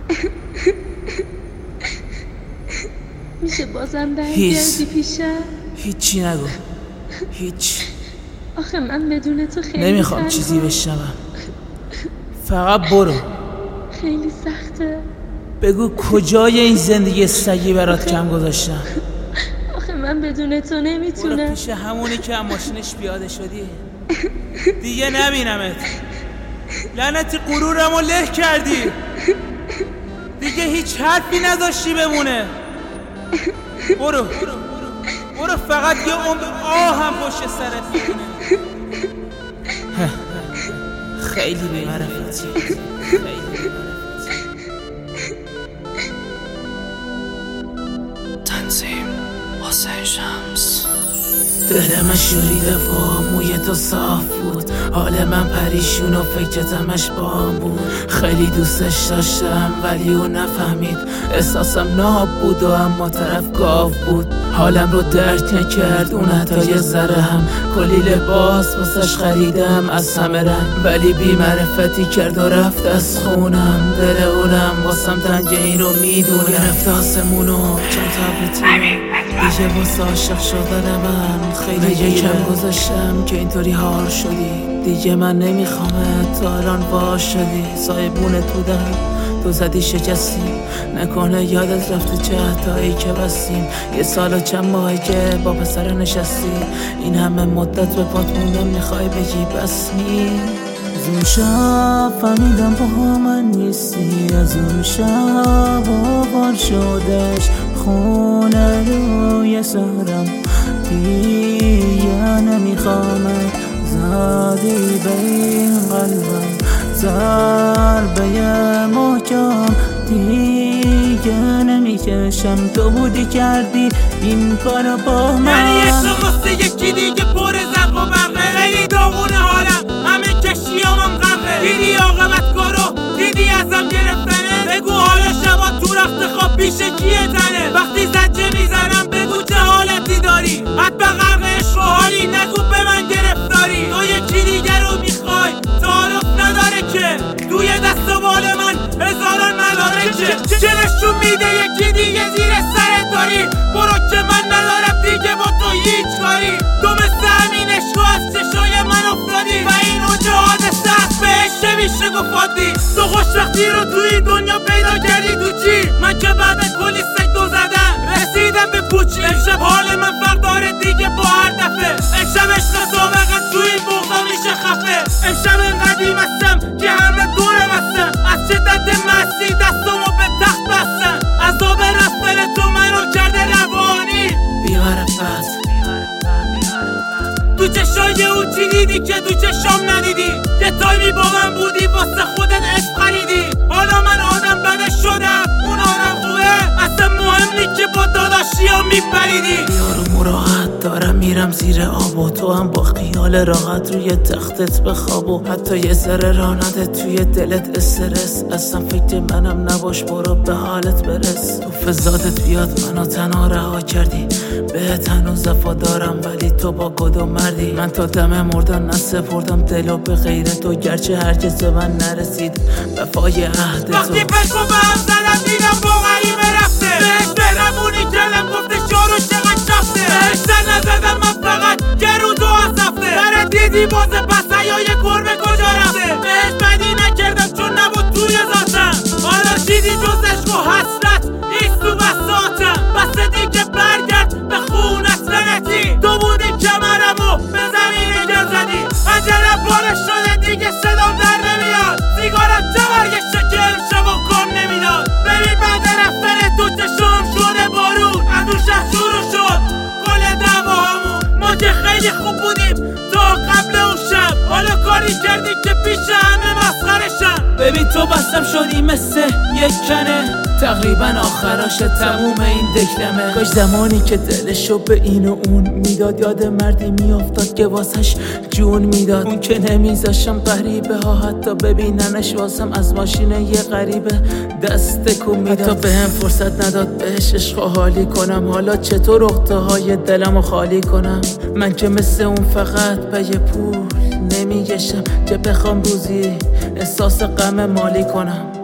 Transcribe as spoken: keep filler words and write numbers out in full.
میشه بازم برگردی پیشم؟ هیچی نگو، هیچ. آخه من بدون تو خیلی نمیخوام چیزی بشنوم، فقط برو. خیلی سخته. بگو کجای این زندگی سگی برات کم گذاشتم. آخه من بدون تو نمیتونم. برو پیش همونی که هم ماشینش پیاده شدی. دیگه نبینمت. لعنتی غرورمو له کردی. دیگه هیچ حرفی نذاشتی بمونه. برو برو فقط یه عمر آه هم پشت سرت بمونه. خیلی بی‌معرفتی، خیلی بی‌معرفتی. تنظیم حسین شمس. دلم شوریده و موی تو صاف بود، حال من پریشون و فکرت همش با هم بود. خیلی دوستش داشتم ولی اون نفهمید، احساسم ناب بود و اما طرف گاو بود. حالم رو درک نکرد اون حتی یه ذره هم. کلی لباس واسش خریدم از همه رنگ، ولی بی معرفتی کرد و رفت از خونم. دل اونم واسم تنگه این رو میدونه. گرفت آسمونو چند تابلتی دیگه واسه عاشق شدن من. خیلی کم گذاشتم که اینطوری هار شدی. دیگه من نمیخوامت، تا الان باش شدی. صاحبونت بودم تو زدی شکستی، نکنه یادت رفته چه حتایی که بستیم. یه سال و چند ماهی که با پسر نشستی، این همه مدت به پات موندم میخوای بگی بس نی. از اون شب فهمیدم با من نیستی، از اون شب آوار شدش خونه روی سرم. دیگه نمیخوامت، زدی به این قلبم ضربه محکم. دیگه نمیکشم، تو بودی کردی این کارو با من. یعنی عشق واسه یکی دیگه پر زرق و برقه. خیلی داغونه حالم، همه کشیامم غرقه. دیدی عاقبت کارو، دیدی ازم گرفتنه. بگو حالا شبا تو رخت خواب پیش کیه تنه. وقتی زجه میزنم بگو چه حالتی داری. حتما غرق عشق و حالی، نگو به من گرفتاری. تو یکی دیگه رو میخوای، تعارف نداره که توی دست و بال من هزاران مدارکه. چه نشون میده یکی دیگه زیر سرت داری. برو که من ندارم دیگه با تو هیچ کاری. تو مثل همین عشق از چشای من افتادی و این اونجا حادثه هست بهش نمیشه گفادی. تو خوشبختی رو توی دنیا پیدا کردی تو چی؟ من که بعد کلی سکتو زدم رسیدم به پوچی. امشب حال من فرق داره دیگه با هر دفعه. امشب عشق سابقت توی بغضا میشه خفه. امشب انقدیم هستم که همه دورم هستم. از شدت مستی دستمو به تخت بستم. عذاب رفتن تو منو کرده روانی بی معرفت. تو چشای او چی دیدی که تو چشام ندیدی؟ که تایمی با من بودی واسه خودت عشق خریدی. حالا من آدم بده شدم، اون آدم خوبه. اصلا مهم نی که با داداشی ها میپریدی. یارو راحت دارم میرم زیر آب و تو هم با خیال راحت روی تختت بخواب. و حتی یه ذره رانده توی دلت استرس. اصلا فکر منم نباش، برو به حالت برس. تو فضاتت بیاد منو تنها رها کردی. بهت هنوز وفادارم ولی تو با گد و مردی. من تا دم مردن نسپردم دلو به غیر تو، گرچه هرگز به من نرسید وفای عهد تو. وقتی فکر به هم زدم دیدم با غریبه رفته. بهش برمونی کلم گفته شارو چقدر شفته. بهش زن نزدم من فقط یه روز و از هفته. برای دیدی بازه پس حیای گربه کجا رفته. بهش بدی نکردم چون نبود توی ذاتم. حالا چیزی جز عشق و حسرت نیست تو بساتم. بس دیگه برگرد به خونت لعنتی. تو بودی کمرمو به زمین گر زدی. عجلم پاره شده دیگه صدام در نمیاد. سیگارم جوریه شکل شما کار نمیداد. ببین بعد رفتن تو چشم شده بارون. از اون شب شروع شد کل دعواهامون. ما که خیلی خوب بودیم تا قبل اون شب. حالا کاری کردی که پیش همه مسخرشم. ببین تو بستم شدی مثل یک کنه، تقریبا آخراش تموم این دکلمه. کاش زمانی که دلشو به این و اون میداد، یاد مردی میافتاد که واسش جون میداد. اون که نمیذاشم غریبه ها حتی ببیننش، واسم از ماشین یه غریبه دست کن میداد. حتی به هم فرصت نداد بهش عشق و حالی کنم. حالا چطور اخته های دلمو خالی کنم؟ من که مثل اون فقط به یه پول نمیگشم که بخوام روزی احساس غم مالی کنم.